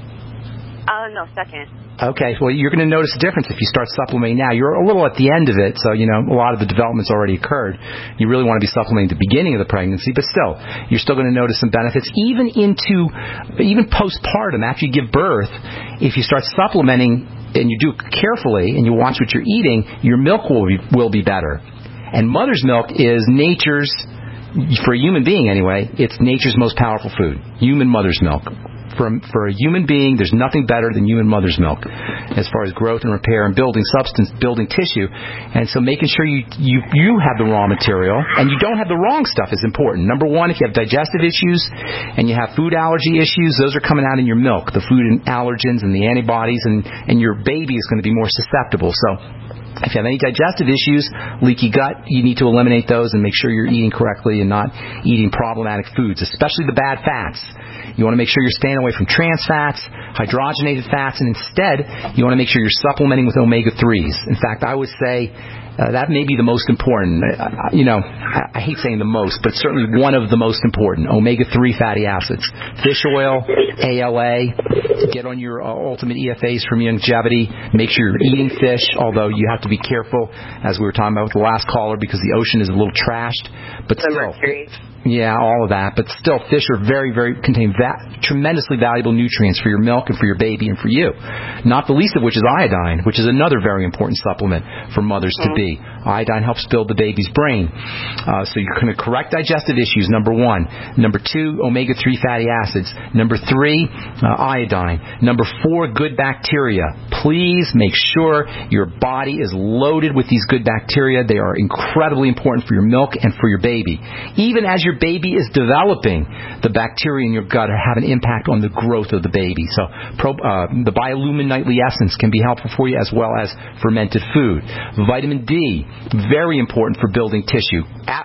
Uh, no, second. Okay, well, you're going to notice a difference if you start supplementing now. You're a little at the end of it, so, you know, a lot of the development's already occurred. You really want to be supplementing at the beginning of the pregnancy, but still, you're still going to notice some benefits. Even into, even postpartum, after you give birth, if you start supplementing and you do it carefully and you watch what you're eating, your milk will be, will be better. And mother's milk is nature's, for a human being anyway, it's nature's most powerful food, human mother's milk. For, for a human being, there's nothing better than human mother's milk as far as growth and repair and building substance, building tissue. And so making sure you, you, you have the raw material and you don't have the wrong stuff is important. Number one, if you have digestive issues and you have food allergy issues, those are coming out in your milk, the food and allergens and the antibodies, and, and your baby is going to be more susceptible. So if you have any digestive issues, leaky gut, you need to eliminate those and make sure you're eating correctly and not eating problematic foods, especially the bad fats. You want to make sure you're staying away from trans fats, hydrogenated fats, and instead, you want to make sure you're supplementing with omega threes. In fact, I would say uh, that may be the most important. Uh, you know, I, I hate saying the most, but certainly one of the most important, omega three fatty acids. Fish oil, A L A, get on your uh, Ultimate E F As from Longevity. Make sure you're eating fish, although you have to be careful, as we were talking about with the last caller, because the ocean is a little trashed. But still, yeah, all of that. But still, fish are very, very, contain va- tremendously valuable nutrients for your milk and for your baby and for you. Not the least of which is iodine, which is another very important supplement for mothers to be. Iodine helps build the baby's brain. Uh, so you're going to correct digestive issues, number one. Number two, omega three fatty acids. Number three, uh, iodine. Number four, good bacteria. Please make sure your body is loaded with these good bacteria. They are incredibly important for your milk and for your baby. Even as your baby is developing, the bacteria in your gut have an impact on the growth of the baby. So pro, uh, the Biolumin Nightly Essence can be helpful for you, as well as fermented food. Vitamin D, very important for building tissue.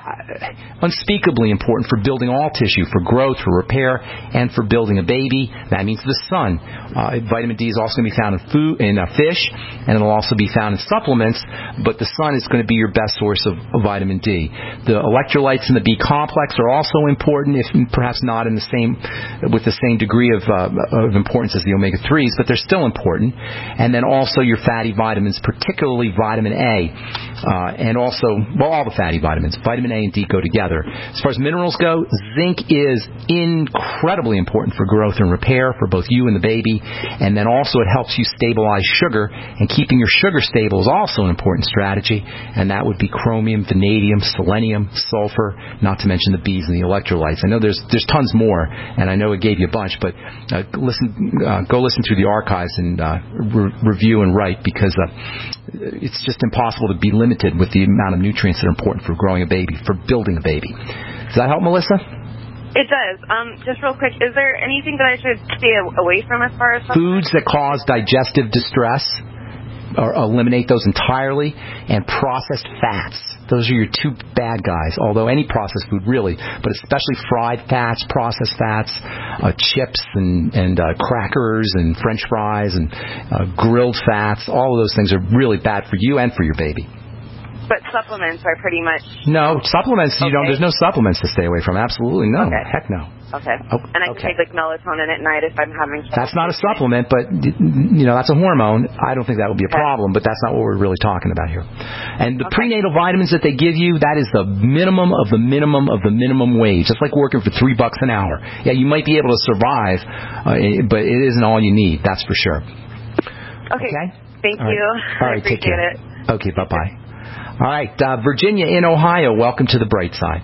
Unspeakably important for building all tissue, for growth, for repair, and for building a baby. That means the sun. Uh, vitamin D is also going to be found in food, in uh, fish, and it'll also be found in supplements, but the sun is going to be your best source of, of vitamin D. The electrolytes in the B complex are also important, if perhaps not in the same, with the same degree of, uh, of importance as the omega threes, but they're still important. And then also your fatty vitamins, particularly vitamin A, uh, and also, well, all the fatty vitamins. Vitamin A and D go together. As far as minerals go, zinc is incredibly important for growth and repair for both you and the baby. And then also it helps you stabilize sugar, and keeping your sugar stable is also an important strategy. And that would be chromium, vanadium, selenium, sulfur, not to mention the B's and the electrolytes. I know there's there's tons more, and I know it gave you a bunch, but uh, listen, uh, go listen through the archives and uh, re- review and write, because uh, it's just impossible to be limited with the amount of nutrients that are important for growing a baby, for building a baby. Does that help, Melissa? It does. Um, just real quick, is there anything that I should stay away from as far as foods that cause digestive distress? or eliminate those entirely. And processed fats. Those are your two bad guys, although any processed food really, but especially fried fats, processed fats, uh, chips and, and uh, crackers and French fries and uh, grilled fats. All of those things are really bad for you and for your baby. But supplements are pretty much... No, supplements, you okay. don't. There's no supplements to stay away from. Absolutely no. Okay. Heck no. Okay. Oh, and I can okay. take like melatonin at night if I'm having... That's not a supplement, but, you know, that's a hormone. I don't think that would be a problem, but that's not what we're really talking about here. And the okay. prenatal vitamins that they give you, that is the minimum of the minimum of the minimum wage. It's like working for three bucks an hour. Yeah, you might be able to survive, uh, but it isn't all you need. That's for sure. Okay. okay? Thank all you. Right. All right, I appreciate take care. it. Okay, bye-bye. All right, uh, Virginia in Ohio, welcome to the bright side.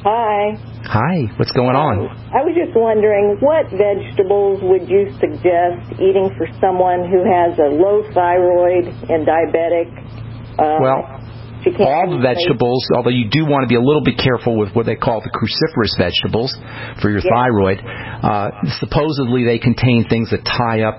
Hi. Hi, what's going on? I was just wondering, what vegetables would you suggest eating for someone who has a low thyroid and diabetic? Uh, well, all the vegetables, although you do want to be a little bit careful with what they call the cruciferous vegetables for your yes. thyroid. Uh, supposedly they contain things that tie up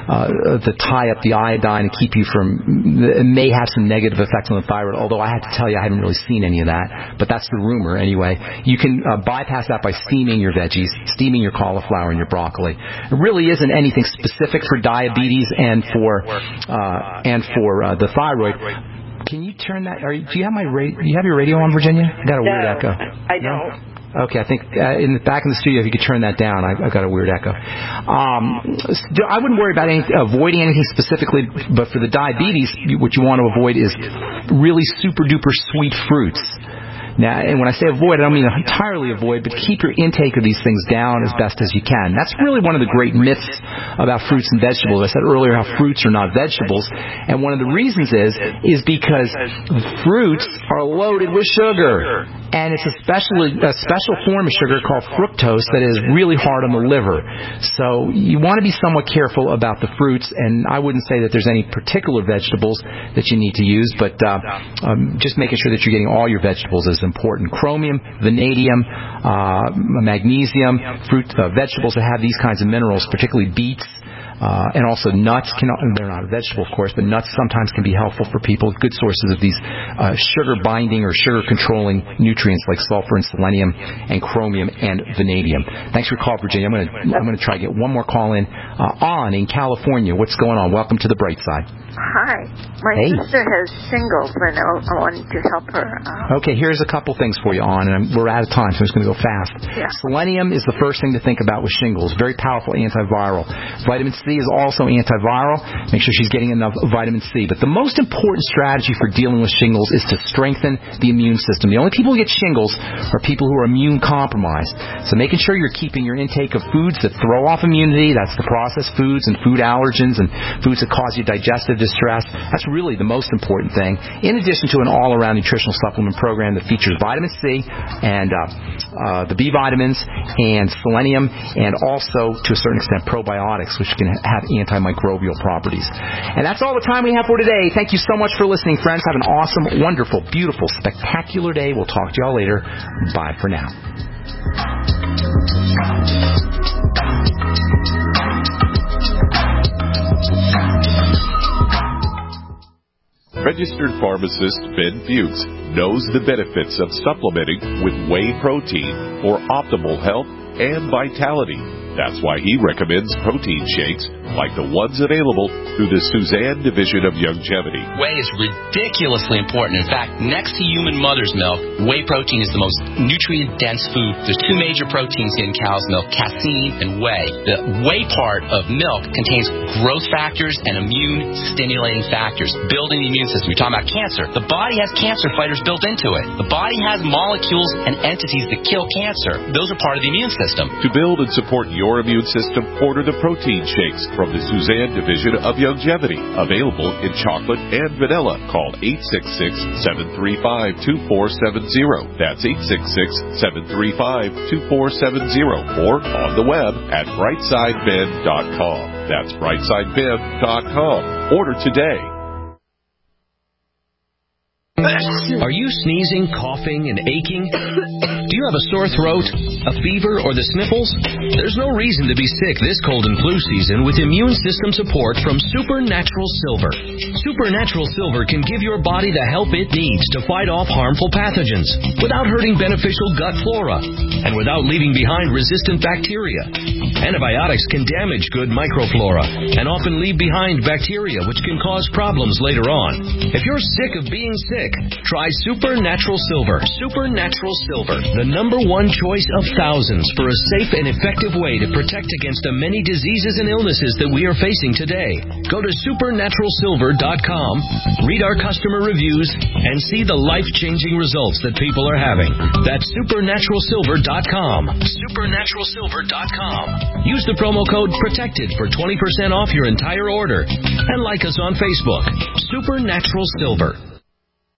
uh, that tie up the iodine and keep you from, it may have some negative effects on the thyroid, although I have to tell you I haven't really seen any of that, but that's the rumor anyway. You can uh, bypass that by steaming your veggies, steaming your cauliflower and your broccoli. It really isn't anything specific for diabetes and for uh, and for uh, the thyroid. Can you turn that? Are you, do you have my ra- do you have your radio on, Virginia? I got a no, weird echo. I don't. No? Okay, I think uh, in the back in the studio, if you could turn that down, I, I've got a weird echo. Um, I wouldn't worry about any, avoiding anything specifically, but for the diabetes, what you want to avoid is really super duper sweet fruits. Now, and when I say avoid, I don't mean entirely avoid, but keep your intake of these things down as best as you can. That's really one of the great myths about fruits and vegetables. I said earlier how fruits are not vegetables, and one of the reasons is is because fruits are loaded with sugar, and it's especially a special form of sugar called fructose that is really hard on the liver. So you want to be somewhat careful about the fruits, and I wouldn't say that there's any particular vegetables that you need to use, but uh, um, just making sure that you're getting all your vegetables is important. Chromium, vanadium, uh, magnesium, fruit, uh, vegetables that have these kinds of minerals, particularly beets, uh, and also nuts. Can, they're not a vegetable, of course, but nuts sometimes can be helpful for people. Good sources of these uh, sugar-binding or sugar-controlling nutrients like sulfur and selenium and chromium and vanadium. Thanks for your call, Virginia. I'm going to I'm going to try to get one more call in. Uh, on in California. What's going on? Welcome to the bright side. Hi. My hey. sister has shingles, and I, I wanted to help her. Uh, okay, here's a couple things for you, on, and I'm, we're out of time, so I'm just going to go fast. Yeah. Selenium is the first thing to think about with shingles. Very powerful antiviral. Vitamin C is also antiviral. Make sure she's getting enough vitamin C. But the most important strategy for dealing with shingles is to strengthen the immune system. The only people who get shingles are people who are immune compromised. So making sure you're keeping your intake of foods that throw off immunity, that's the processed foods and food allergens and foods that cause you digestive distress. That's really the most important thing, in addition to an all-around nutritional supplement program that features vitamin C and uh, uh, the B vitamins and selenium, and also, to a certain extent, probiotics, which can have antimicrobial properties. And that's all the time we have for today. Thank you so much for listening, friends. Have an awesome, wonderful, beautiful, spectacular day. We'll talk to you all later. Bye for now. Registered pharmacist Ben Fuchs knows the benefits of supplementing with whey protein for optimal health and vitality. That's why he recommends protein shakes like the ones available through the Suzanne Division of Youngevity. Whey is ridiculously important. In fact, next to human mother's milk, whey protein is the most nutrient-dense food. There's two major proteins in cow's milk, casein and whey. The whey part of milk contains growth factors and immune-stimulating factors, building the immune system. You're talking about cancer. The body has cancer fighters built into it. The body has molecules and entities that kill cancer. Those are part of the immune system. To build and support your immune system, order the protein shakes from the Suzanne Division of Youngevity. Available in chocolate and vanilla. Call eight six six, seven three five, two four seven zero. That's eight six six, seven three five, two four seven zero. Or on the web at brightside ben dot com. That's brightside ben dot com. Order today. Are you sneezing, coughing, and aching? Do you have a sore throat, a fever, or the sniffles? There's no reason to be sick this cold and flu season with immune system support from Supernatural Silver. Supernatural Silver can give your body the help it needs to fight off harmful pathogens without hurting beneficial gut flora and without leaving behind resistant bacteria. Antibiotics can damage good microflora and often leave behind bacteria which can cause problems later on. If you're sick of being sick, try Supernatural Silver. Supernatural Silver, the number one choice of thousands for a safe and effective way to protect against the many diseases and illnesses that we are facing today. Go to supernatural silver dot com, read our customer reviews, and see the life-changing results that people are having. That's supernatural silver dot com. supernatural silver dot com. Use the promo code PROTECTED for twenty percent off your entire order. And like us on Facebook. Supernatural Silver.